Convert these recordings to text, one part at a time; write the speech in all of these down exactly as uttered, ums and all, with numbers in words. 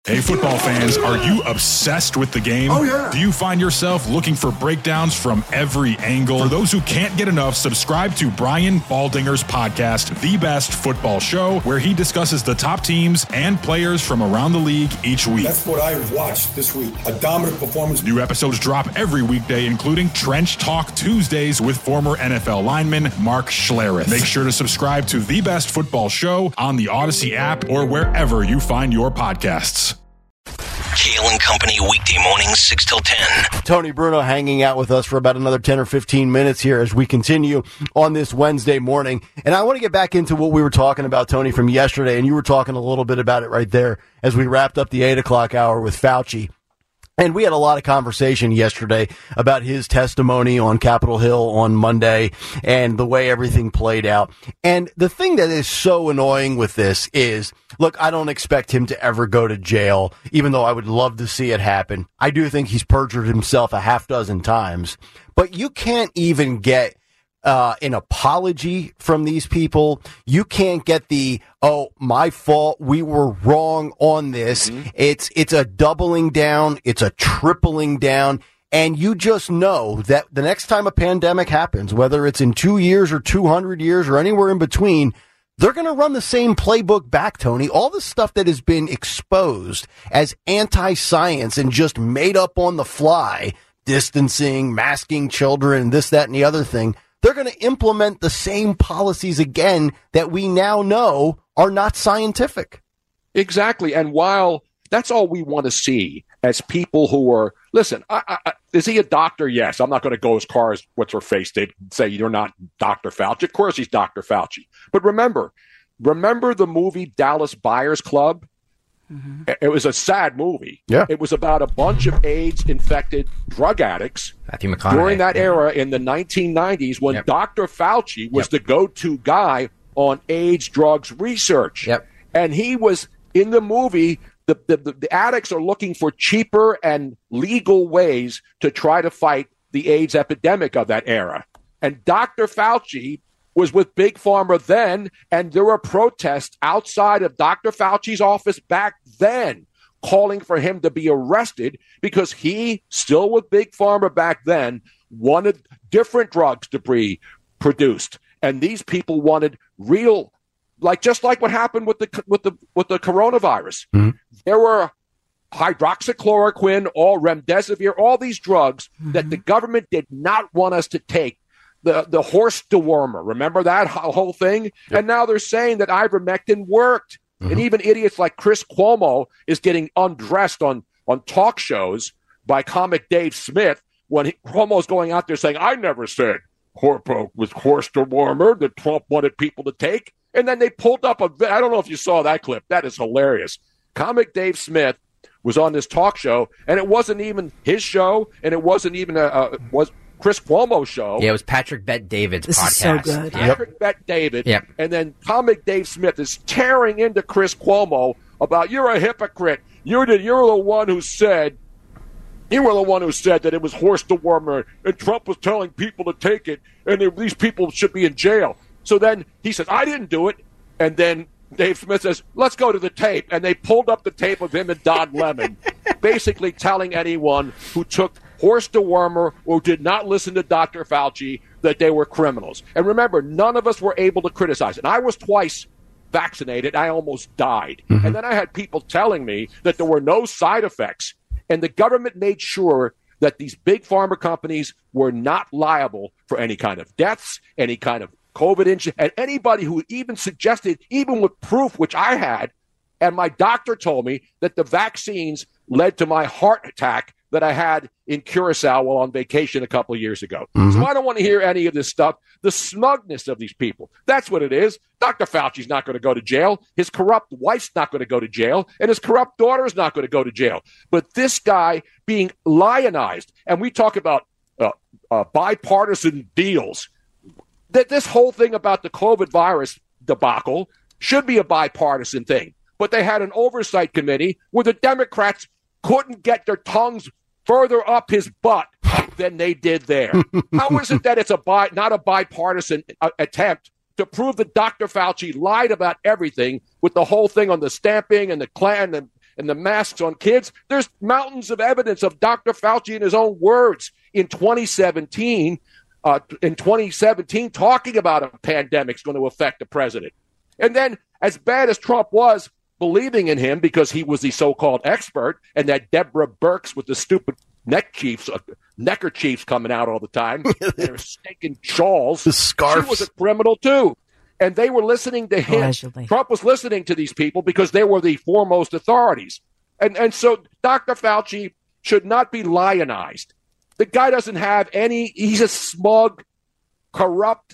Hey, football fans, are you obsessed with the game? Oh, yeah. Do you find yourself looking for breakdowns from every angle? For those who can't get enough, subscribe to Brian Baldinger's podcast, The Best Football Show, where he discusses the top teams and players from around the league each week. That's what I watched this week. A dominant performance. New episodes drop every weekday, including Trench Talk Tuesdays with former N F L lineman Mark Schlereth. Make sure to subscribe to The Best Football Show on the Odyssey app or wherever you find your podcasts. Kale and Company, weekday mornings, six till ten. Tony Bruno hanging out with us for about another ten or fifteen minutes here as we continue on this Wednesday morning. And I want to get back into what we were talking about, Tony, from yesterday. And you were talking a little bit about it right there as we wrapped up the eight o'clock hour with Fauci. And we had a lot of conversation yesterday about his testimony on Capitol Hill on Monday and the way everything played out. And the thing that is so annoying with this is, look, I don't expect him to ever go to jail, even though I would love to see it happen. I do think he's perjured himself a half dozen times. But you can't even get Uh, an apology from these people. You can't get the, oh, my fault, we were wrong on this. Mm-hmm. It's it's a doubling down. It's a tripling down. And you just know that the next time a pandemic happens, whether it's in two years or two hundred years or anywhere in between, they're going to run the same playbook back, Tony. All the stuff that has been exposed as anti-science and just made up on the fly, distancing, masking children, this, that, and the other thing, they're going to implement the same policies again that we now know are not scientific. Exactly. And while that's all we want to see as people who are, listen, I, I, is he a doctor? Yes. I'm not going to go as far as what's her face. They'd say you're not Doctor Fauci. Of course he's Doctor Fauci. But remember, remember the movie Dallas Buyers Club? Mm-hmm. It was a sad movie. Yeah. It was about a bunch of AIDS-infected drug addicts Matthew McConaughey. during that yeah. era in the nineteen nineties when yep. Doctor Fauci was yep. the go-to guy on AIDS drugs research. Yep. And he was, in the movie, the, the, the, the addicts are looking for cheaper and legal ways to try to fight the AIDS epidemic of that era. And Doctor Fauci was with Big Pharma then, and there were protests outside of Doctor Fauci's office back then calling for him to be arrested because he, still with Big Pharma back then, wanted different drugs to be produced. And these people wanted real, like just like what happened with the with the with the coronavirus. Mm-hmm. There were hydroxychloroquine, all remdesivir, all these drugs mm-hmm. that the government did not want us to take. The the horse dewormer, remember that whole thing? Yep. And now they're saying that ivermectin worked. Mm-hmm. And even idiots like Chris Cuomo is getting undressed on, on talk shows by comic Dave Smith when he, Cuomo's going out there saying, I never said Horpo was horse dewormer that Trump wanted people to take. And then they pulled up a, I don't know if you saw that clip. That is hilarious. Comic Dave Smith was on this talk show, and it wasn't even his show, and it wasn't even a, a was Chris Cuomo's show. Yeah, it was Patrick Bet-David's this podcast. Is so good. Patrick Yep. Bet-David. Yep. And then comic Dave Smith is tearing into Chris Cuomo about, you're a hypocrite. You're the, you're the one who said, you were the one who said that it was horse dewormer, and Trump was telling people to take it, and they, these people should be in jail. So then he says, I didn't do it. And then Dave Smith says, let's go to the tape. And they pulled up the tape of him and Don Lemon, basically telling anyone who took horse dewormer or did not listen to Doctor Fauci that they were criminals. And remember, none of us were able to criticize it. And I was twice vaccinated. I almost died. Mm-hmm. And then I had people telling me that there were no side effects. And the government made sure that these big pharma companies were not liable for any kind of deaths, any kind of COVID injury, and anybody who even suggested, even with proof, which I had, and my doctor told me that the vaccines led to my heart attack that I had in Curacao while on vacation a couple of years ago. Mm-hmm. So I don't want to hear any of this stuff. The smugness of these people. That's what it is. Doctor Fauci's not going to go to jail. His corrupt wife's not going to go to jail. And his corrupt daughter's not going to go to jail. But this guy being lionized, and we talk about uh, uh, bipartisan deals, that this whole thing about the COVID virus debacle should be a bipartisan thing. But they had an oversight committee where the Democrats couldn't get their tongues further up his butt than they did there. How is it that it's a bi- not a bipartisan uh, attempt to prove that Doctor Fauci lied about everything with the whole thing on the stamping and the Klan and, and the masks on kids. There's mountains of evidence of Doctor Fauci in his own words in twenty seventeen, uh, in twenty seventeen, talking about a pandemic's going to affect the president. And then, as bad as Trump was, believing in him because he was the so-called expert, and that Deborah Birx with the stupid neck chiefs, uh, neckerchiefs coming out all the time, they're stinking shawls. The scarves. She was a criminal too. And they were listening to him. Allegedly. Trump was listening to these people because they were the foremost authorities. And and so Doctor Fauci should not be lionized. The guy doesn't have any, he's a smug, corrupt,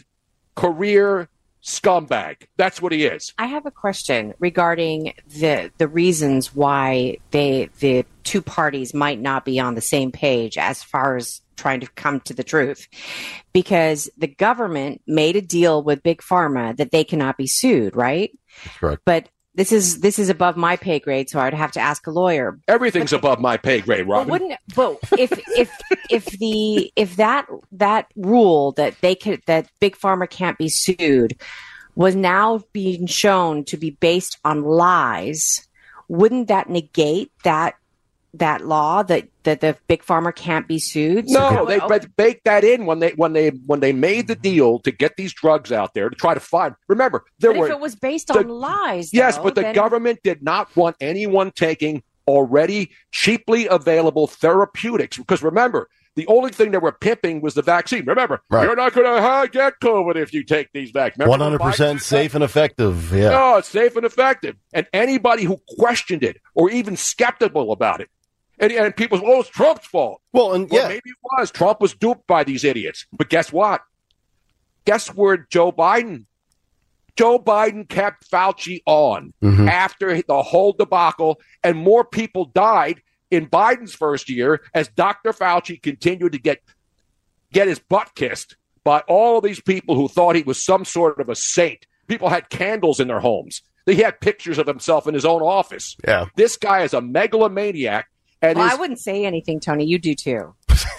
career scumbag. That's what he is. I have a question regarding the the reasons why they the two parties might not be on the same page as far as trying to come to the truth, because the government made a deal with Big Pharma that they cannot be sued, right? Correct. But this is this is above my pay grade, so I'd have to ask a lawyer. Everything's but, above my pay grade, Robin. But wouldn't but if if if the if that that rule that they could that Big Pharma can't be sued was now being shown to be based on lies, wouldn't that negate that that law that, that the Big Pharma can't be sued? No, So they okay. baked that in when they when they when they made the deal to get these drugs out there to try to find. Remember, there But were if it was based the, on lies, yes, though, but the then, government did not want anyone taking already cheaply available therapeutics, because remember, the only thing they were pimping was the vaccine. Remember, right. You're not going to get COVID if you take these vaccines. one hundred percent safe and effective. Yeah. No, it's safe and effective. And anybody who questioned it or even skeptical about it, and, and people say, oh, it's Trump's fault. Well, and Well, yeah. maybe it was. Trump was duped by these idiots. But guess what? Guess where Joe Biden? Joe Biden kept Fauci on Mhm. after the whole debacle, and more people died in Biden's first year as Doctor Fauci continued to get get his butt kissed by all of these people who thought he was some sort of a saint. People had candles in their homes. They had pictures of himself in his own office. Yeah. This guy is a megalomaniac. And Well, his, I wouldn't say anything, Tony. You do too.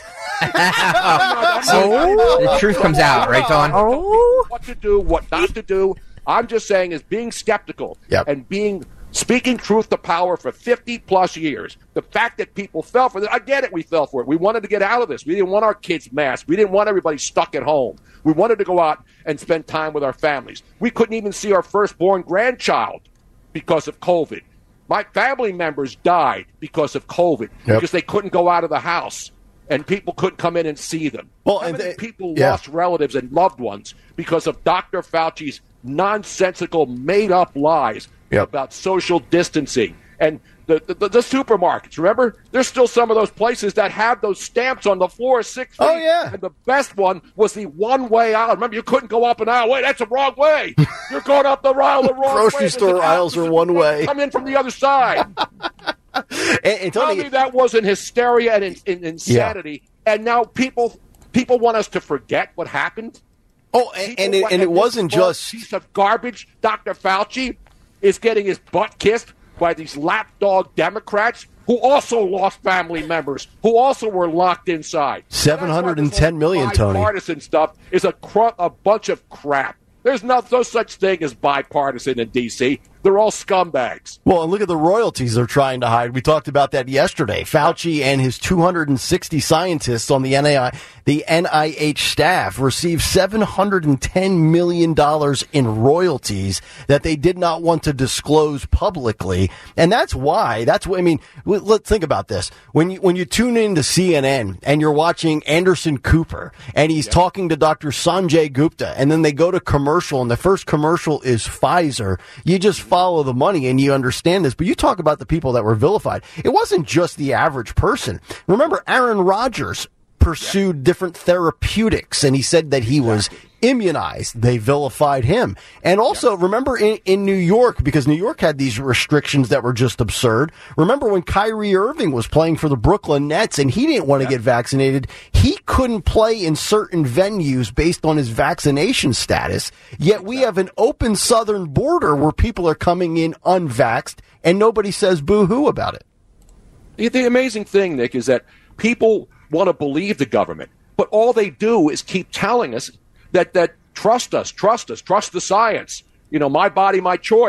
Oh, the truth comes out, right, Don? Oh, what to do, what not to do. I'm just saying is being skeptical Yep. and being speaking truth to power for fifty plus years. The fact that people fell for this, I get it, we fell for it. We wanted to get out of this. We didn't want our kids masked. We didn't want everybody stuck at home. We wanted to go out and spend time with our families. We couldn't even see our firstborn grandchild because of COVID. My family members died because of COVID, Yep. because they couldn't go out of the house and people couldn't come in and see them. Well, How and many they- people yeah. lost relatives and loved ones because of Doctor Fauci's nonsensical, made-up lies Yep. about social distancing and the, the the supermarkets? Remember, there's still some of those places that have those stamps on the floor six feet. Oh, yeah. And the best one was the one-way aisle. Remember, you couldn't go up an aisle. Wait, that's the wrong way. You're going up the aisle the wrong way. Grocery There's store an aisles aisle. are one way. Come in from the other side. And, and Tell Tony, me that wasn't hysteria and in, in, insanity. And now people people want us to forget what happened. oh, and, People and it, want- and it this wasn't small just piece of garbage. Doctor Fauci is getting his butt kissed by these lapdog Democrats who also lost family members, who also were locked inside. seven hundred ten million, Tony. Bipartisan stuff is a cr- a bunch of crap. There's no, no such thing as bipartisan in D C. They're all scumbags. Well, and look at the royalties they're trying to hide. We talked about that yesterday. Fauci and his two hundred sixty scientists on the N I the N I H staff received seven hundred ten million dollars in royalties that they did not want to disclose publicly. And that's why, that's what, I mean, let's think about this. When you, when you tune into C N N and you're watching Anderson Cooper and he's talking to Doctor Sanjay Gupta, and then they go to commercial and the first commercial is Pfizer, you just follow the money and you understand this. But you talk about the people that were vilified. It wasn't just the average person. Remember, Aaron Rodgers pursued different therapeutics and he said that he was immunized. They vilified him. And also, remember in, in New York, because New York had these restrictions that were just absurd. Remember when Kyrie Irving was playing for the Brooklyn Nets and he didn't want to get vaccinated? He couldn't play in certain venues based on his vaccination status. Yet we have an open southern border where people are coming in unvaxxed and nobody says boo-hoo about it. The, the amazing thing, Nick, is that people want to believe the government, but all they do is keep telling us that that trust us, trust us, trust the science. You know, my body, my choice.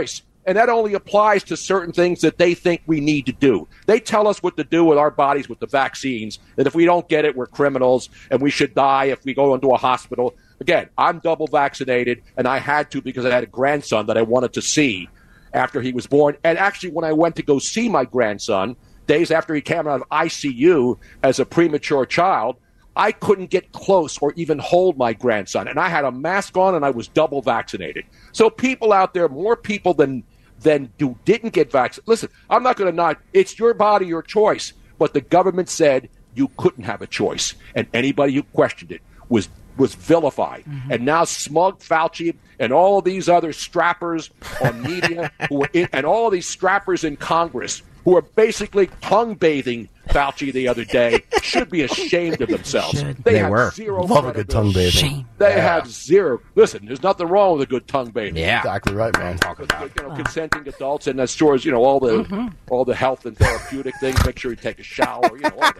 and that only applies to certain things that they think we need to do. They tell us what to do with our bodies with the vaccines, that if we don't get it, we're criminals, and we should die if we go into a hospital. Again, I'm double vaccinated, and I had to because I had a grandson that I wanted to see after he was born. And actually, when I went to go see my grandson, days after he came out of I C U as a premature child, I couldn't get close or even hold my grandson. And I had a mask on, and I was double vaccinated. So people out there, more people than than do, didn't get vaccinated. Listen, I'm not going to knock. It's your body, your choice. But the government said you couldn't have a choice. And anybody who questioned it was was vilified. Mm-hmm. And now smug Fauci and all these other strappers on media who are in, and all these strappers in Congress who are basically tongue-bathing Fauci the other day should be ashamed of themselves. They, they have were. zero Love a good tongue bathing. Shame. They Yeah. have zero. Listen, there's nothing wrong with a good tongue bathing. Yeah. Exactly right, man. Talk about. You know, consenting adults, and as far as you know, all the Mm-hmm. all the health and therapeutic things. Make sure you take a shower. You know, all,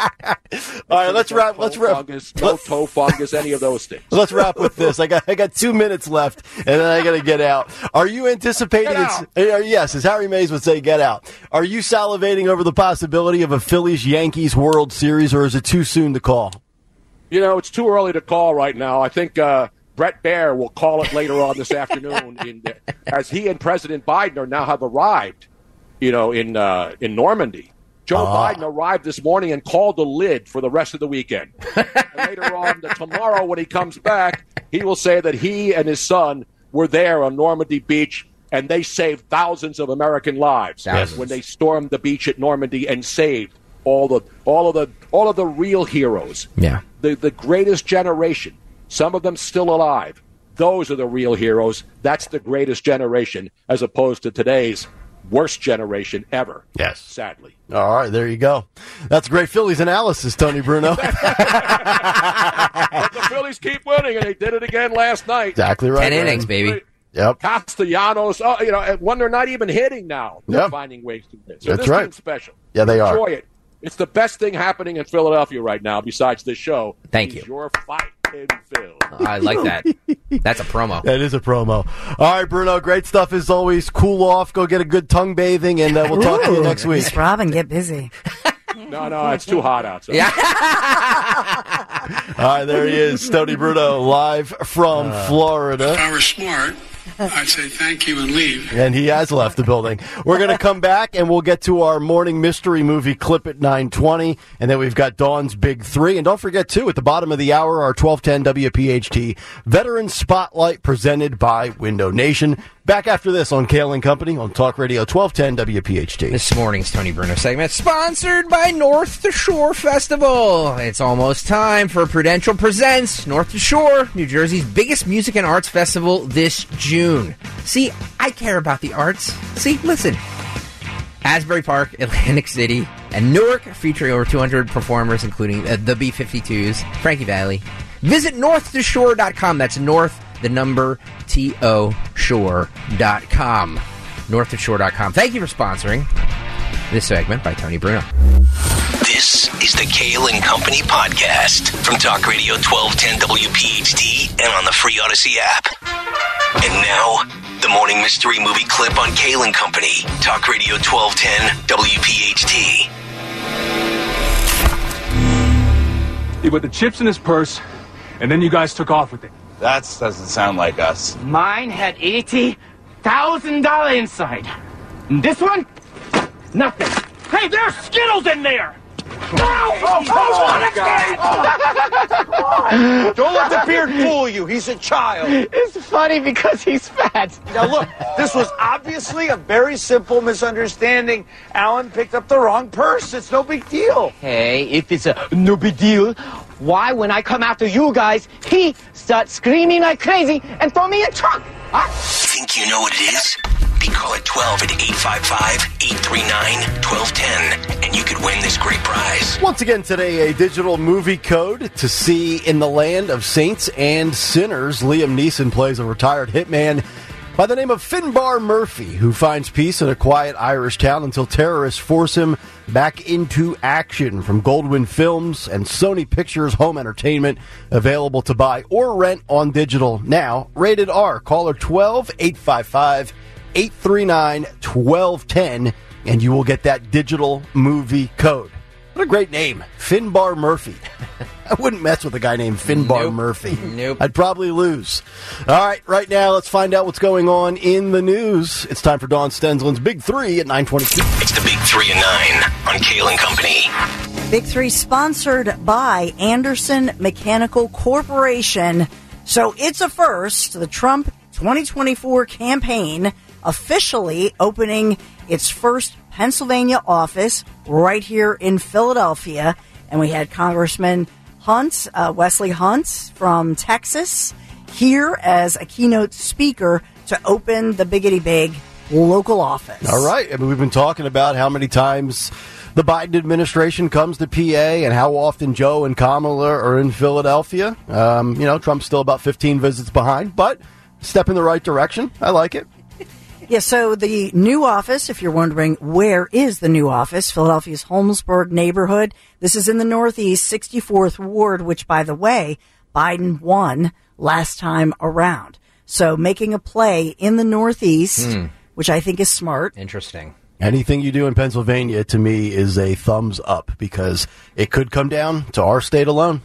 the, All right, let's no wrap. toe Let's wrap. Fungus, no let's- toe fungus, any of those things. Let's wrap with this. I got I got two minutes left, and then I got to get out. Are you anticipating? Get it's, out. uh, yes, as Harry Mays would say, get out. Are you salivating over the possibility of a Phillies Yankees World Series, or is it too soon to call? You know, it's too early to call right now. I think uh, Brett Baer will call it later on this afternoon, in, as he and President Biden are now have arrived. You know, in uh, in Normandy. Joe Ah. Biden arrived this morning and called the lid for the rest of the weekend. And later on, the, tomorrow when he comes back, he will say that he and his son were there on Normandy Beach, and they saved thousands of American lives Thousands. when they stormed the beach at Normandy and saved all the all of the all of the real heroes. Yeah. The the greatest generation. Some of them still alive. Those are the real heroes. That's the greatest generation, as opposed to today's worst generation ever. Yes. Sadly. All right, there you go. That's great Phillies analysis, Tony Bruno. But the Phillies keep winning, and they did it again last night. Exactly right. Ten man. innings, baby. Yep. Castellanos, oh, you know, and when they're not even hitting now, they're Yep. finding ways to win. So That's this right. team's special. Yeah, they are. Enjoy it. It's the best thing happening in Philadelphia right now, besides this show. Thank is you. Your fight in Phil. I like that. That's a promo. That is a promo. All right, Bruno, great stuff as always. Cool off, go get a good tongue bathing, and uh, we'll talk to you next week. Miss Robin, get busy. No, no, it's too hot outside. Yeah. All right, there he is, Tony Bruno, live from Florida. If I were smart, I'd say thank you and leave. And he has left the building. We're going to come back, and we'll get to our morning mystery movie clip at nine twenty, and then we've got Dawn's Big Three. And don't forget, too, at the bottom of the hour, our twelve ten W P H T Veteran Spotlight presented by Window Nation. Back after this on Kale and Company on Talk Radio twelve ten W P H T. This morning's Tony Bruno segment sponsored by North to Shore Festival. It's almost time for Prudential Presents North to Shore, New Jersey's biggest music and arts festival this June. See, I care about the arts. See, listen. Asbury Park, Atlantic City, and Newark, featuring over two hundred performers, including uh, the B fifty-twos, Frankie Valli. Visit north to shore dot com. That's north, the number, T O, shore dot com. north to shore dot com. Thank you for sponsoring this segment by Tony Bruno. This is the Kale and Company podcast from Talk Radio twelve ten W P H T and on the free Odyssey app. And now, the morning mystery movie clip on Kale and Company. Talk Radio twelve ten W P H T. He put the chips in his purse, and then you guys took off with it. That doesn't sound like us. Mine had eighty thousand dollars inside. And this one, nothing. Hey, there's Skittles in there! No! Oh, oh, Don't let the beard fool you. He's a child. It's funny because he's fat. Now, look, this was obviously a very simple misunderstanding. Alan picked up the wrong purse. It's no big deal. Hey, if it's a no big deal, why, when I come after you guys, he starts screaming like crazy and throw me a truck? Huh? Think you know what it is? Be call at twelve at eight five five, eight three nine, one two one zero, and you could win this great prize. Once again today, a digital movie code to see in the land of saints and sinners. Liam Neeson plays a retired hitman by the name of Finbar Murphy, who finds peace in a quiet Irish town until terrorists force him back into action. From Goldwyn Films and Sony Pictures Home Entertainment, available to buy or rent on digital now. Rated R. Caller twelve, eight five five, eight three nine, one two one zero, and you will get that digital movie code. What a great name, Finbar Murphy. I wouldn't mess with a guy named Finbar Nope. Murphy. Nope. I'd probably lose. All right, right now, let's find out what's going on in the news. It's time for Dawn Stensland's Big Three at nine twenty-two. It's the Big Three and Nine on Kale and Company. Big Three sponsored by Anderson Mechanical Corporation. So it's a first. The Trump twenty twenty-four campaign officially opening its first Pennsylvania office right here in Philadelphia. And we had Congressman Hunt, uh, Wesley Hunt from Texas, here as a keynote speaker to open the biggity big local office. All right. I mean, we've been talking about how many times the Biden administration comes to P A and how often Joe and Kamala are in Philadelphia. Um, you know, Trump's still about fifteen visits behind, but step in the right direction. I like it. Yeah, so the new office, if you're wondering where is the new office, Philadelphia's Holmesburg neighborhood. This is in the Northeast, sixty-fourth Ward, which, by the way, Biden won last time around. So making a play in the Northeast, Hmm. which I think is smart. Interesting. Anything you do in Pennsylvania, to me, is a thumbs up because it could come down to our state alone.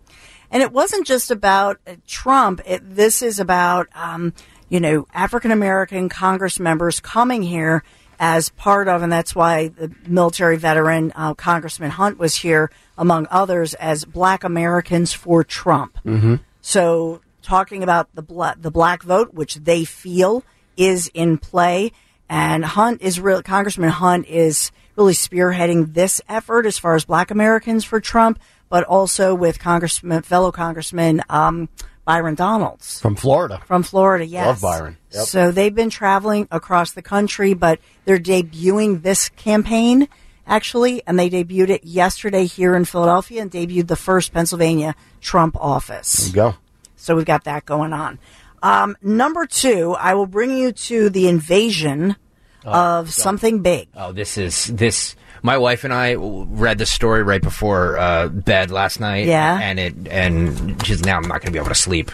And it wasn't just about uh, Trump. It, this is about, um, you know, African-American Congress members coming here as part of, and that's why the military veteran uh, Congressman Hunt was here, among others, as Black Americans for Trump. Mm-hmm. So talking about the bla- the black vote, which they feel is in play, and Hunt is real. Congressman Hunt is really spearheading this effort as far as Black Americans for Trump, but also with Congressman, fellow Congressman um, Byron Donalds. From Florida. From Florida, yes. Love Byron. Yep. So they've been traveling across the country, but they're debuting this campaign, actually, and they debuted it yesterday here in Philadelphia and debuted the first Pennsylvania Trump office. There you go. So we've got that going on. Um, number two, I will bring you to the invasion Oh, of God. something big. Oh, this is this. My wife and I read the story right before uh, bed last night. Yeah. and it and she's now I'm not going to be able to sleep.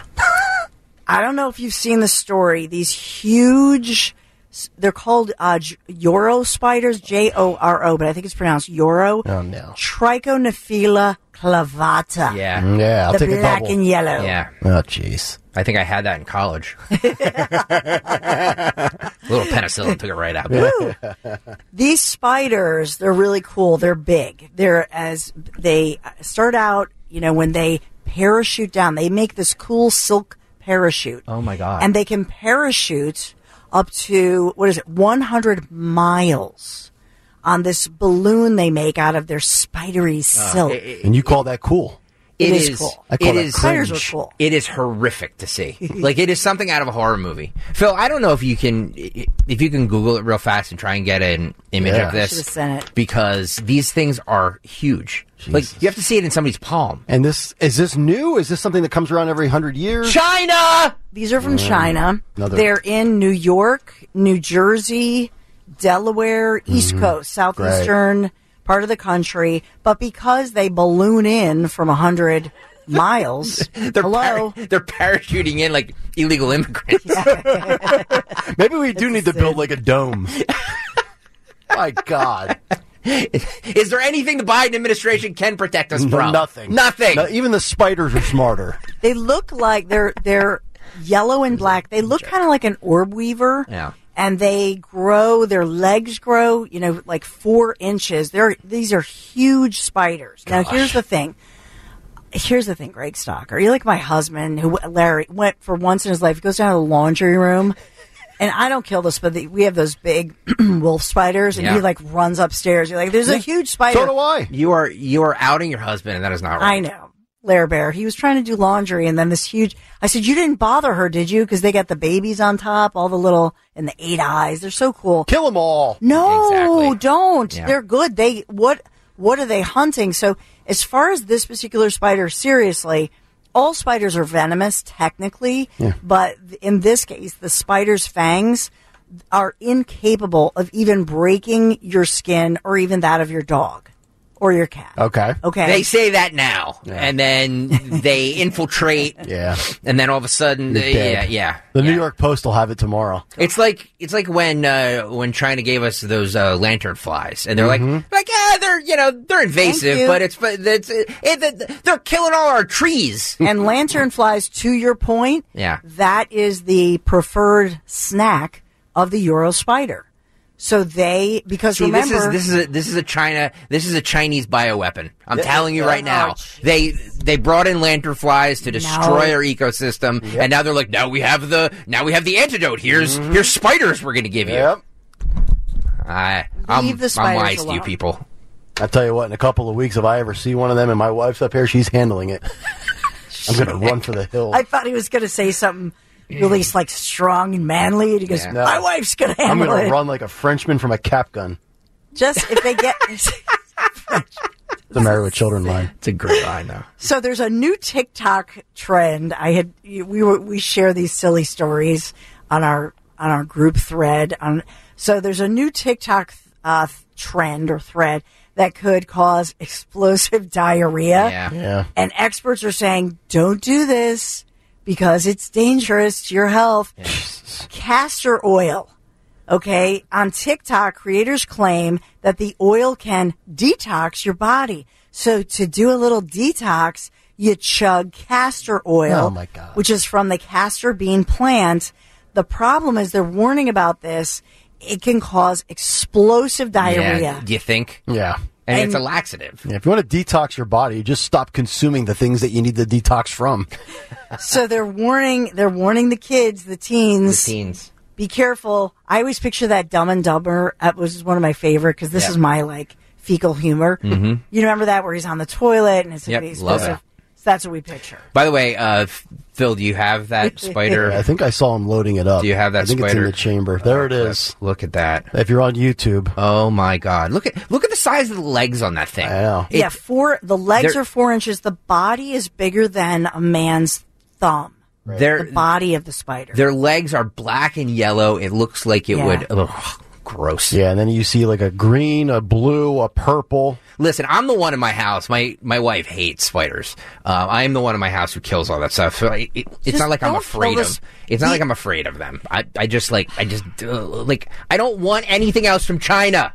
I don't know if you've seen the story. These huge, they're called uh, Joro spiders, J O R O, but I think it's pronounced Joro. Oh, no. Trichonephila clavata. Yeah, Mm, yeah, I'll the take a black double. and yellow. Yeah. Oh, jeez. I think I had that in college. A little penicillin took it right out. Woo. These spiders, they're really cool. They're big. They're as they start out, you know, when they parachute down, they make this cool silk parachute. Oh my God. And they can parachute up to, what is it, one hundred miles on this balloon they make out of their spidery silk. it- it- And you call that cool? It It is is cool. I call It that is Spiders cringe. are cool. It is horrific to see. Like, it is something out of a horror movie. Phil, I don't know if you can if you can Google it real fast and try and get an image Yeah. of this. Should've sent it. Because these things are huge. Like, you have to see it in somebody's palm. And this is this new? Is this something that comes around every hundred years? China! These are from China. Another- They're in New York, New Jersey, Delaware, East Coast, southeastern part of the country. But because they balloon in from one hundred miles, They're hello? par- they're parachuting in like illegal immigrants. Maybe we do need to build like a dome. My God. Is there anything the Biden administration can protect us from? Nothing. Nothing. No, even the spiders are smarter. They look like they're they're yellow and black. They look kind of like an orb weaver. Yeah. And they grow, their legs grow, you know, like four inches. They're these are huge spiders. Now, here's the thing. Here's the thing, Greg Stalker. You're like my husband, who Larry went for once in his life. He goes down to the laundry room, and I don't kill this, but the, we have those big wolf spiders, and Yeah. he like runs upstairs. You're like, "There's a huge spider." So do I. You are you are outing your husband, and that is not right. I know. Larry Bear. He was trying to do laundry, and then this huge. I said, "You didn't bother her, did you?" Because they got the babies on top, all the little and the eight eyes. They're so cool. Kill them all. No, Exactly. don't. Yeah. They're good. They what? What are they hunting? So as far as this particular spider, seriously, all spiders are venomous technically, but in this case, the spider's fangs are incapable of even breaking your skin or even that of your dog. or your cat. Okay. Okay. They say that now, Yeah. and then they infiltrate. Yeah. And then all of a sudden, You're they, dead. yeah, yeah. The yeah. New York Post will have it tomorrow. It's like it's like when uh, when China gave us those uh, lantern flies, and they're Mhm. like like yeah, they're you know they're invasive, you. but it's but it's it, it, they're killing all our trees. And lantern flies, to your point, Yeah. that is the preferred snack of the Euro spider. So they, because See, remember, this is this is a, this is a China this is a Chinese bioweapon. I'm Yeah. telling you right Oh, now. jeez. They they brought in lantern flies to destroy No. our ecosystem, and now they're like, now we have the now we have the antidote. Here's Mm-hmm. here's spiders we're going to give you. Yep. I I'm, Leave the I'm spiders wise to you alone. people. I tell you what, in a couple of weeks, if I ever see one of them and my wife's up here, she's handling it. I'm going to run for the hills. I thought he was going to say something really like strong and manly. And he goes, Yeah. my wife's going to I'm handle going to it. run like a Frenchman from a cap gun. Just if they get. The Married with Children line. It's a great line, though. So there's a new TikTok trend. I had we were we share these silly stories on our on our group thread. On so there's a new TikTok uh, trend or thread that could cause explosive diarrhea. Yeah. Yeah. And experts are saying, don't do this because it's dangerous to your health. Castor oil. Okay. On TikTok, creators claim that the oil can detox your body. So to do a little detox, you chug castor oil, Oh, my God. which is from the castor bean plant. The problem is they're warning about this. It can cause explosive diarrhea. Yeah, do you think? Yeah. And, And- it's a laxative. Yeah, if you want to detox your body, just stop consuming the things that you need to detox from. So they're warning, they're warning the kids, the teens. The teens. Be careful. I always picture that Dumb and Dumber. That was one of my favorite because this Yeah. is my like fecal humor. Mhm. You remember that where he's on the toilet and it's Yep, he's love supposed it. to- So that's what we picture. By the way, uh, Phil, do you have that spider? I think I saw him loading it up. Do you have that I think spider? it's in the chamber. There it is. Look at that. If you're on YouTube. Oh my God! Look at look at the size of the legs on that thing. I know. yeah, four. The legs they're- are four inches. The body is bigger than a man's thumb. Their The body of the spider. their legs are black and yellow. It looks like it Yeah. would. Ugh, gross. Yeah, and then you see like a green, a blue, a purple. Listen, I'm the one in my house. My my wife hates spiders. Uh, I am the one in my house who kills all that stuff. So I, it, it's Just not like I'm don't afraid kill of. this- It's not the- like I'm afraid of them. I I just like I just uh, like I don't want anything else from China.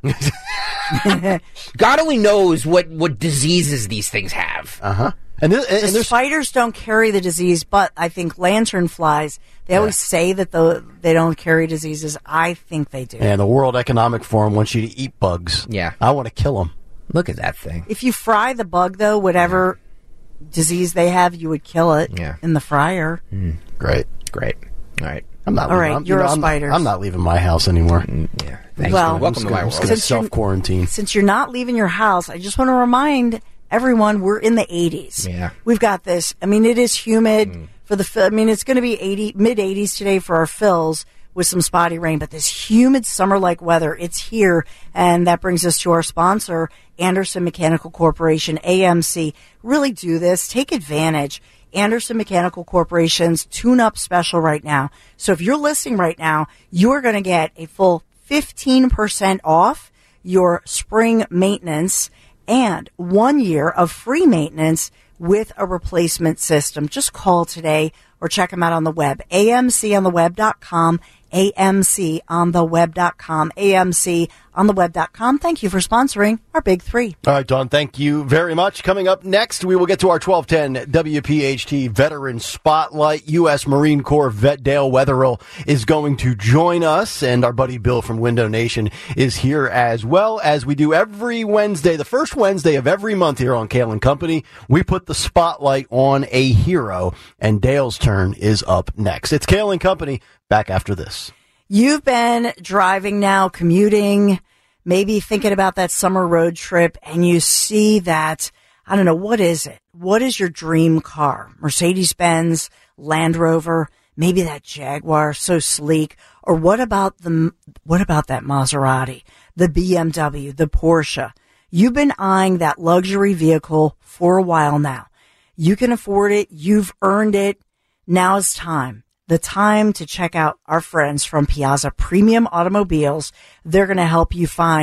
God only knows what what diseases these things have. Uh huh. And, this, and, the and there's spiders don't carry the disease, but I think lantern flies. They always say that the they don't carry diseases. I think they do. and the World Economic Forum wants you to eat bugs. Yeah. I want to kill them. Look at that thing. If you fry the bug, though, whatever disease they have, you would kill it Yeah. in the fryer. Great. Great. All right. I'm not. All leaving, right, I'm, you Euro know, I'm- spiders. I'm not leaving my house anymore. Yeah. Thanks. Well- for, welcome to my I'm just world. going to Since you're- self quarantine. Since you're not leaving your house, I just want to remind everyone we're in the eighties. Yeah. We've got this. I mean, it is humid for the. fi- I mean, it's going to be eighty mid eighties today for our fills with some spotty rain, but this humid summer-like weather, it's here, and that brings us to our sponsor, Anderson Mechanical Corporation, A M C. Really do this. Take advantage. Anderson Mechanical Corporation's tune-up special right now. So if you're listening right now, you are going to get a full fifteen percent off your spring maintenance and one year of free maintenance with a replacement system. Just call today or check them out on the web. A M C on the web dot com. A M C on the web dot com. A M C on the web dot com. Thank you for sponsoring our Big Three. All right, Don, thank you very much. Coming up next, we will get to our twelve ten W P H T Veteran Spotlight. U S Marine Corps vet Dale Wetherill is going to join us, and our buddy Bill from Window Nation is here as well, as we do every Wednesday, the first Wednesday of every month here on Kale and Company. We put the spotlight on a hero, and Dale's turn is up next. It's Kale and Company. Back after this. You've been driving now, commuting, maybe thinking about that summer road trip, and you see that, I don't know, what is it? What is your dream car? Mercedes-Benz, Land Rover, maybe that Jaguar, so sleek. Or what about the, what about that Maserati, the B M W, the Porsche? You've been eyeing that luxury vehicle for a while now. You can afford it. You've earned it. Now is time. The time to check out our friends from Piazza Premium Automobiles. They're going to help you find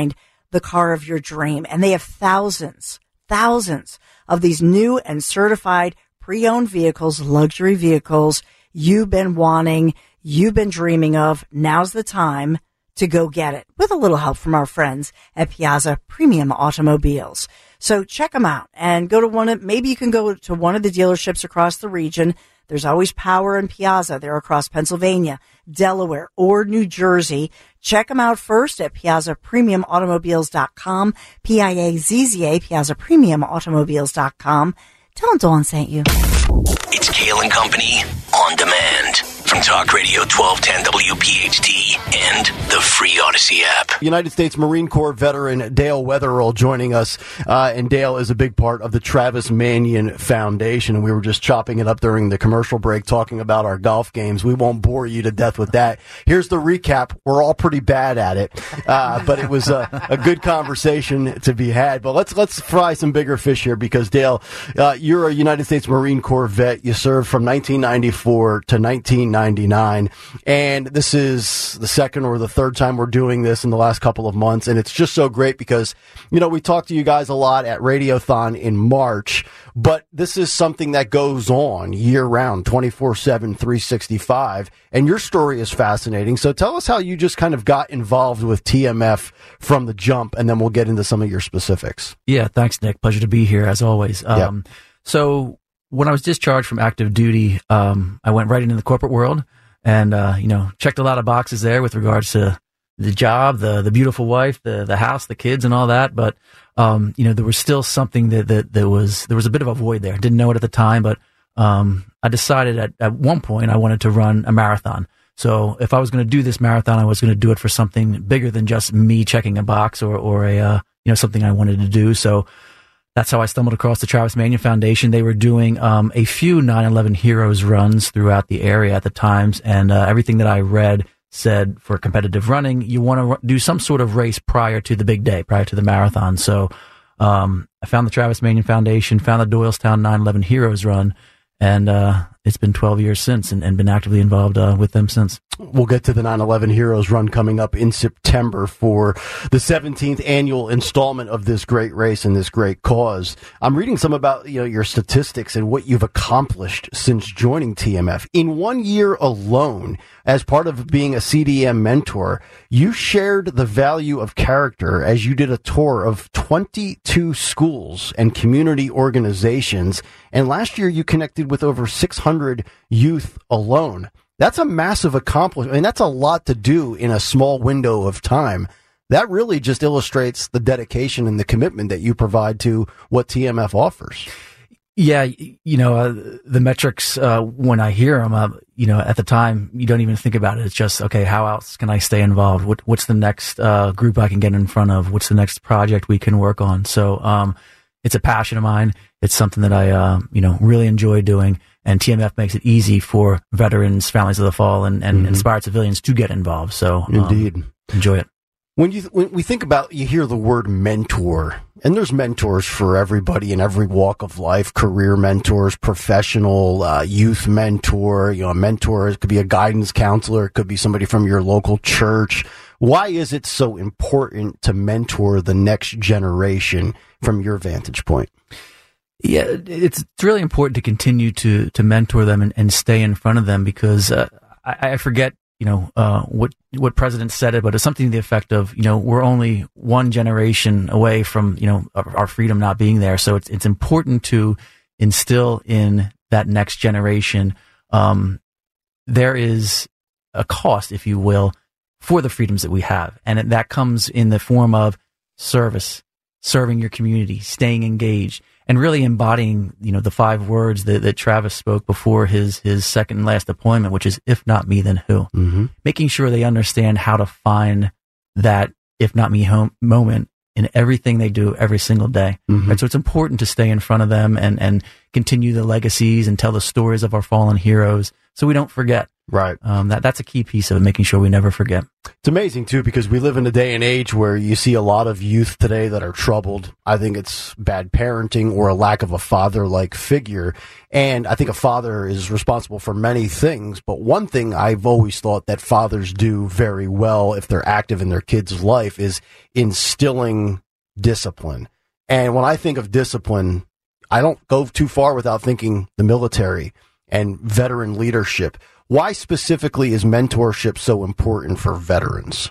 the car of your dream. And they have thousands, thousands of these new and certified pre-owned vehicles, luxury vehicles you've been wanting, you've been dreaming of. Now's the time to go get it with a little help from our friends at Piazza Premium Automobiles. So check them out and go to one of, maybe you can go to one of the dealerships across the region. There's always Power and Piazza. They're across Pennsylvania, Delaware, or New Jersey. Check them out first at piazza premium automobiles dot com, P I A Z Z A, piazza premium automobiles dot com. Tell them Dawn sent you. It's Kale and Company on demand from Talk Radio twelve ten W P H T and the free Odyssey app. United States Marine Corps veteran Dale Weatherall joining us, uh, and Dale is a big part of the Travis Manion Foundation, and we were just chopping it up during the commercial break talking about our golf games. We won't bore you to death with that. Here's the recap. We're all pretty bad at it, uh, but it was a, a good conversation to be had. But let's let's fry some bigger fish here, because Dale, uh, you're a United States Marine Corps vet. You served from nineteen ninety-four to nineteen ninety-nine, and this is the second or the third time we're doing this in the last couple of months, and it's just so great because, you know, we talked to you guys a lot at Radiothon in March, but this is something that goes on year-round, twenty-four seven, three sixty-five, and your story is fascinating. So tell us how you just kind of got involved with T M F from the jump, and then we'll get into some of your specifics. Yeah, thanks, Nick. Pleasure to be here, as always. Um, yep. So when I was discharged from active duty, um, I went right into the corporate world and, uh, you know, checked a lot of boxes there with regards to the job, the the beautiful wife, the the house, the kids, and all that. But, um, you know, there was still something that, that, that was, there was a bit of a void there. Didn't know it at the time, but um, I decided at, at one point I wanted to run a marathon. So if I was going to do this marathon, I was going to do it for something bigger than just me checking a box or, or a, uh, you know, something I wanted to do. So that's how I stumbled across the Travis Manion Foundation. They were doing um, a few nine eleven Heroes runs throughout the area at the times, and uh, everything that I read said for competitive running, you want to r- do some sort of race prior to the big day, prior to the marathon. So um, I found the Travis Manion Foundation, found the Doylestown nine eleven Heroes run, and uh, it's been twelve years since, and, and been actively involved uh, with them since. We'll get to the nine eleven Heroes run coming up in September for the seventeenth annual installment of this great race and this great cause. I'm reading some about, you know, your statistics and what you've accomplished since joining T M F. In one year alone, as part of being a C D M mentor, you shared the value of character as you did a tour of twenty-two schools and community organizations. And last year you connected with over six hundred youth alone. That's a massive accomplishment. I mean, that's a lot to do in a small window of time. That really just illustrates the dedication and the commitment that you provide to what T M F offers. Yeah, you know, uh, the metrics, uh, when I hear them, uh, you know, at the time, you don't even think about it. It's just, okay, how else can I stay involved? What, what's the next uh, group I can get in front of? What's the next project we can work on? So um, it's a passion of mine. It's something that I, uh, you know, really enjoy doing. And T M F makes it easy for veterans, families of the fallen, and mm-hmm. inspired civilians to get involved. So, um, indeed, enjoy it. When you when we think about, you hear the word mentor, and there's mentors for everybody in every walk of life: career mentors, professional, uh, youth mentor. You know, a mentor, it could be a guidance counselor, it could be somebody from your local church. Why is it so important to mentor the next generation from your vantage point? Yeah, it's it's really important to continue to to mentor them and, and stay in front of them, because uh, I, I forget, you know, uh, what what president said it, but it's something to the effect of, you know, we're only one generation away from, you know, our, our freedom not being there. So it's it's important to instill in that next generation. Um, there is a cost, if you will, for the freedoms that we have, and that comes in the form of service, serving your community, staying engaged, and really embodying, you know, the five words that, that Travis spoke before his, his second and last deployment, which is, if not me, then who? Mm-hmm. Making sure they understand how to find that if not me home moment in everything they do every single day. Mm-hmm. Right? So it's important to stay in front of them and, and continue the legacies and tell the stories of our fallen heroes so we don't forget. Right. Um, that that's a key piece of it, making sure we never forget. It's amazing, too, because we live in a day and age where you see a lot of youth today that are troubled. I think it's bad parenting or a lack of a father-like figure. And I think a father is responsible for many things. But one thing I've always thought that fathers do very well if they're active in their kids' life is instilling discipline. And when I think of discipline, I don't go too far without thinking the military and veteran leadership. Why specifically is mentorship so important for veterans?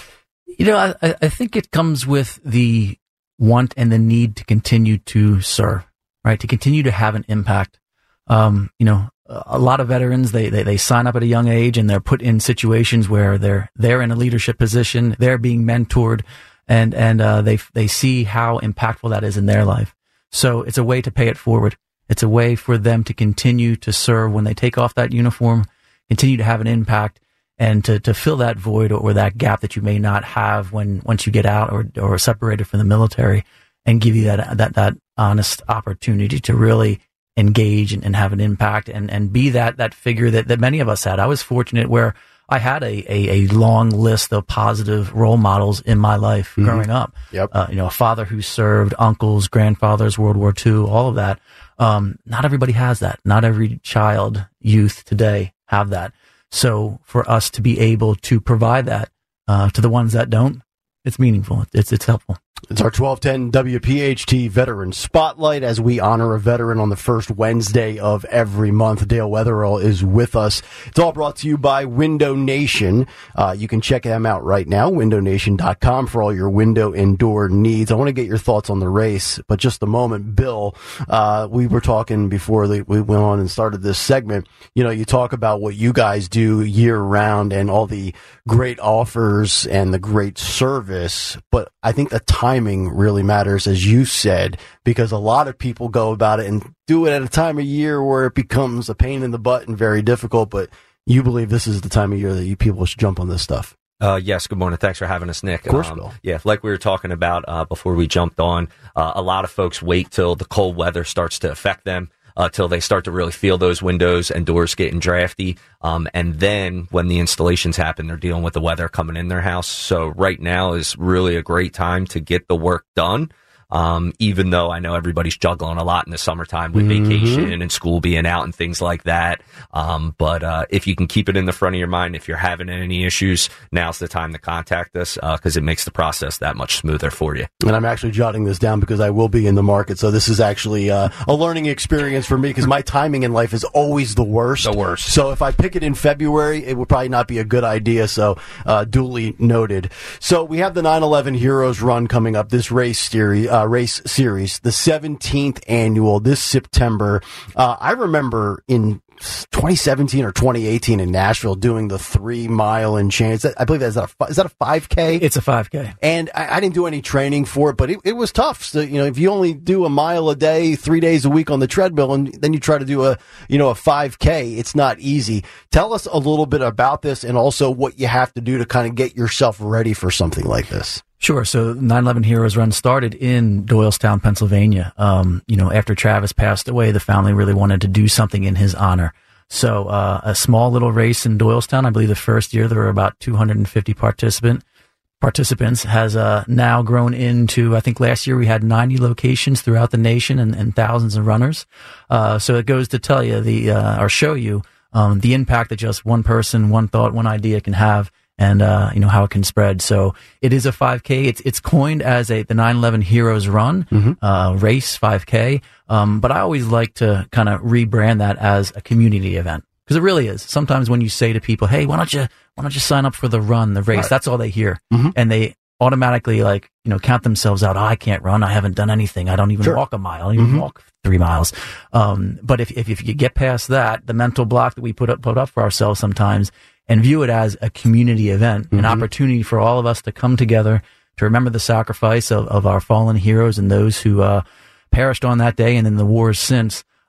You know, I, I think it comes with the want and the need to continue to serve, right? To continue to have an impact. Um, you know, a lot of veterans, they, they, they sign up at a young age and they're put in situations where they're, they're in a leadership position, they're being mentored, and, and, uh, they, they see how impactful that is in their life. So it's a way to pay it forward. It's a way for them to continue to serve when they take off that uniform, continue to have an impact, and to, to fill that void or, or that gap that you may not have when once you get out or or separated from the military, and give you that that that honest opportunity to really engage and, and have an impact and, and be that that figure that, that many of us had. I was fortunate where I had a, a, a long list of positive role models in my life mm-hmm. growing up. Yep. Uh, you know, a father who served, uncles, grandfathers, World War Two, all of that. Um, not everybody has that. Not every child, youth today have that. So for us to be able to provide that uh, to the ones that don't, it's meaningful. It's it's helpful. It's our twelve ten W P H T Veteran Spotlight as we honor a veteran on the first Wednesday of every month. Dale Weatherall is with us. It's all brought to you by Window Nation. Uh, you can check them out right now, window nation dot com, for all your window and door needs. I want to get your thoughts on the race, but just a moment. Bill, uh, we were talking before we went on and started this segment. You know, you talk about what you guys do year round and all the great offers and the great service, but I think the timing really matters, as you said, because a lot of people go about it and do it at a time of year where it becomes a pain in the butt and very difficult, but you believe this is the time of year that you people should jump on this stuff. Uh, yes, good morning. Thanks for having us, Nick. Of course, um, Bill. Yeah, like we were talking about uh, before we jumped on, uh, a lot of folks wait till the cold weather starts to affect them. Uh, till they start to really feel those windows and doors getting drafty. Um, and then when the installations happen, they're dealing with the weather coming in their house. So right now is really a great time to get the work done. Um, even though I know everybody's juggling a lot in the summertime with mm-hmm. vacation and school being out and things like that. Um, but, uh, if you can keep it in the front of your mind, if you're having any issues, now's the time to contact us, uh, cause it makes the process that much smoother for you. And I'm actually jotting this down because I will be in the market. So this is actually, uh, a learning experience for me because my timing in life is always the worst. The worst. So if I pick it in February, it would probably not be a good idea. So, uh, duly noted. So we have the nine eleven Heroes Run coming up, this race series. Uh, race series, the seventeenth annual this September. Uh, I remember in twenty seventeen or twenty eighteen in Nashville doing the three mile and change. I believe that's a, is that a five K? It's a five K. And I, I didn't do any training for it, but it, it was tough. So, you know, if you only do a mile a day, three days a week on the treadmill, and then you try to do a, you know, a five K, it's not easy. Tell us a little bit about this and also what you have to do to kind of get yourself ready for something like this. Sure. So nine eleven Heroes Run started in Doylestown, Pennsylvania. Um, you know, after Travis passed away, the family really wanted to do something in his honor. So, uh, a small little race in Doylestown. I believe the first year there were about two hundred fifty participant participants has, uh, now grown into, I think last year we had ninety locations throughout the nation and, and thousands of runners. Uh, so it goes to tell you the, uh, or show you, um, the impact that just one person, one thought, one idea can have. And, uh, you know, how it can spread. So it is a five K. It's, it's coined as a, the nine eleven Heroes Run, mm-hmm. uh, race five K. Um, but I always like to kind of rebrand that as a community event. Cause it really is. Sometimes when you say to people, hey, why don't you, why don't you sign up for the run, the race? Right. That's all they hear. Mm-hmm. And they automatically like, you know, count themselves out. Oh, I can't run. I haven't done anything. I don't even sure. walk a mile. I don't even mm-hmm. walk three miles. Um, but if, if, if you get past that, the mental block that we put up, put up for ourselves sometimes, and view it as a community event, mm-hmm. an opportunity for all of us to come together to remember the sacrifice of, of our fallen heroes and those who uh, perished on that day and in the wars since.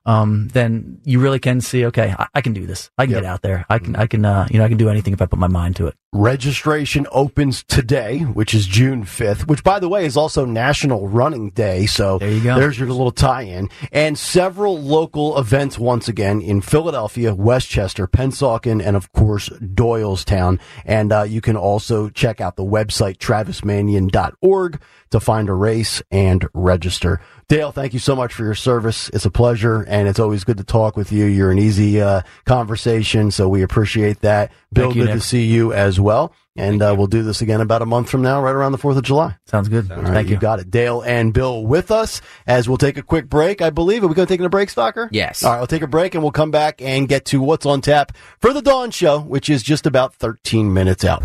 um, then you really can see, okay, I, I can do this. I can yep. get out there. I can, I can, uh, you know, I can do anything if I put my mind to it. Registration opens today, which is June fifth, which, by the way, is also National Running Day. So there you go. There's your little tie-in. And several local events once again in Philadelphia, Westchester, Pennsauken, and, of course, Doylestown. And uh, you can also check out the website, travis manion dot org, to find a race and register. Dale, thank you so much for your service. It's a pleasure, and it's always good to talk with you. You're an easy uh, conversation, so we appreciate that. Bill, you, good Nick. to see you as well. And uh, we'll do this again about a month from now, right around the fourth of July. Sounds good. All right, Thank you. You got it. Dale and Bill with us as we'll take a quick break, I believe. Are we going to take a break, Stalker? Yes. All right, we'll take a break, and we'll come back and get to what's on tap for the Dawn Show, which is just about thirteen minutes out.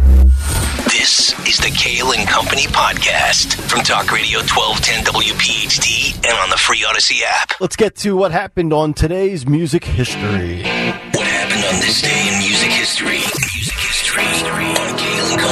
This is the Kale and Company podcast from Talk Radio twelve ten W P H D and on the free Odyssey app. Let's get to what happened on today's music history. What happened on this day in music history? Music history on Kale and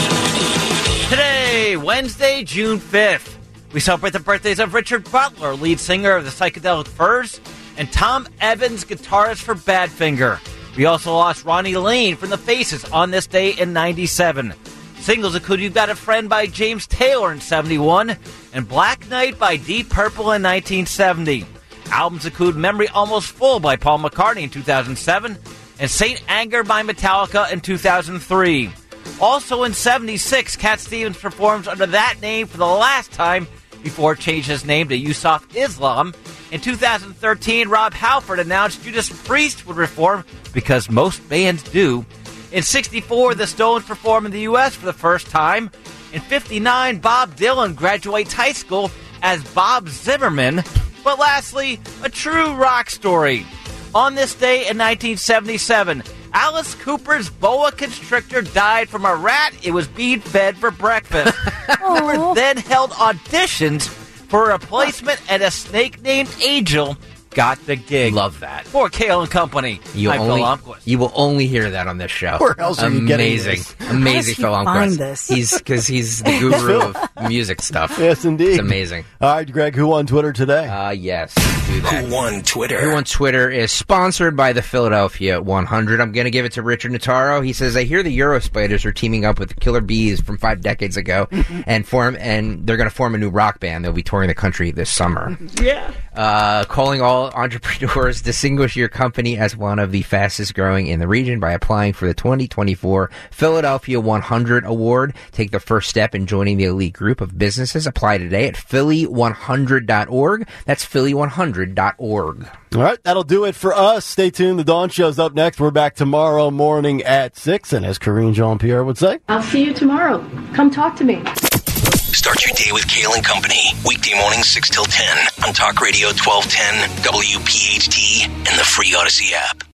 Company. Today, Wednesday, June fifth, we celebrate the birthdays of Richard Butler, lead singer of the Psychedelic Furs, and Tom Evans, guitarist for Badfinger. We also lost Ronnie Lane from the Faces on this day in ninety-seven. Singles include You Got a Friend by James Taylor in seventy-one and Black Knight by Deep Purple in nineteen seventy. Albums include Memory Almost Full by Paul McCartney in two thousand seven and Saint Anger by Metallica in two thousand three. Also in seventy-six, Cat Stevens performs under that name for the last time before it changed his name to Yusuf Islam. In two thousand thirteen, Rob Halford announced Judas Priest would reform because most bands do. In sixty-four, the Stones perform in the U S for the first time. In fifty-nine, Bob Dylan graduates high school as Bob Zimmerman. But lastly, a true rock story. On this day in nineteen seventy-seven, Alice Cooper's boa constrictor died from a rat it was being fed for breakfast. Cooper then held auditions for a replacement, and a snake named Angel got the gig. Love that. For Kale and Company. You I'm only, Phil Lomquist. You will only hear that on this show. Where else are you getting Amazing. this? Amazing, How does he Phil Lomquist. find this? He's because he's the guru of music stuff. Yes, indeed. It's amazing. All right, Greg, who on Twitter today? Uh, yes, do that. Who won Twitter? Who on Twitter is sponsored by the Philadelphia one hundred. I'm going to give it to Richard Notaro. He says, I hear the Euro Spiders are teaming up with the Killer Bees from five decades ago and form, and they're going to form a new rock band. They'll be touring the country this summer. Yeah. Uh, calling all entrepreneurs, distinguish your company as one of the fastest growing in the region by applying for the twenty twenty-four Philadelphia one hundred Award. Take the first step in joining the elite group of businesses. Apply today at philly one hundred dot org. That's philly one hundred dot org. All right, that'll do it for us. Stay tuned. The Dawn Show's up next. We're back tomorrow morning at six. And as Karine Jean-Pierre would say, I'll see you tomorrow. Come talk to me. Start your day with Kale and Company. Weekday mornings six till ten on Talk Radio twelve ten, W P H T, and the free Odyssey app.